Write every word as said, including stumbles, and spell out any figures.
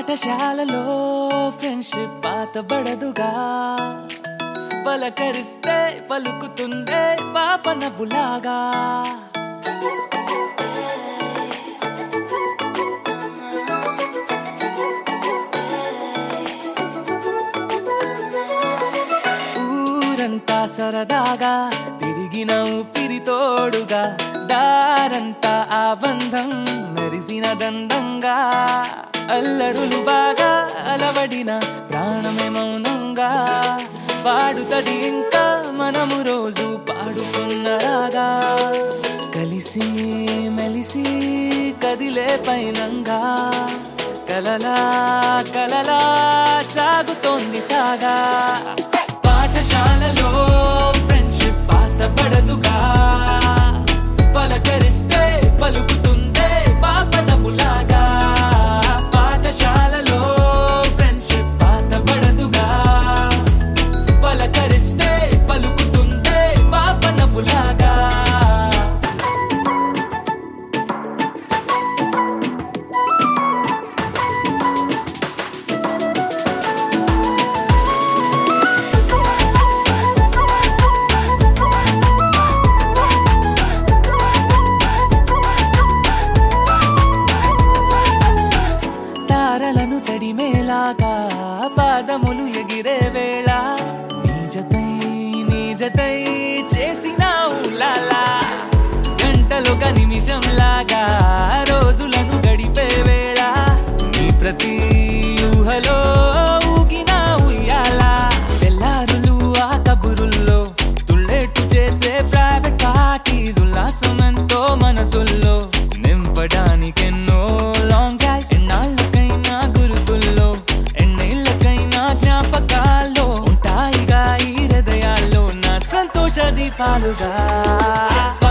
పాఠశాలలో ఫ్రెండ్షిప్ పాతబడదుగా, పలకరిస్తే పలుకుతుందే పాప నవ్వులాగా. ఊరంతా సరదాగా తిరిగిన ఊపిరి తోడుగా, దారంతా ఆ బంధం మెరిసిన దండంగా. అల్లరులు బాగా అలవడిన ప్రాణమే మౌనంగా, పాడుతది ఇంకా మనము రోజు పాడుకున్నరాగా. కలిసి మెలిసి కదిలే పైనంగా, కలలా కలలా సాగుతోంది సాగా. పాఠశాలలో ఫ్రెండ్షిప్ పాతబడదుగా, పలకరిస్తే పలుకుతుందే పాప నవ్వులాగా. పాఠశాలలో ఫ్రెండ్షిప్ పాతబడదుగా, పలకరిస్తే పలుకుతుందే పాప నవ్వులాగా. తారలను తడిమేలాగా పాదములు ఎగిరే వేళ, నీజతై నీజతై చేసిన ఊలాలా. గంటలొక నిమిషం లాగా రోజులను గడిపే వేళ, నీ ప్రతి ఊహలో ఊగిన ఉయ్యాల. తెల్లారులు ఆ కబురుల్లో తుళ్ళేట్టు చేసే ప్రైవేట్ పార్టీస్, ఉల్లాసమెంతో మనసుల్లో నింపడానికెన్నో లాంగ్ డ్రైవ్స్. ఎన్నాళ్ళకైనా గురుతుల్లో ఎన్నేళ్ళకైనా జ్ఞాపకాల్లో ఉంటాయిగా ఈ హృదయాల్లో నా సంతోష దీపాలుగా.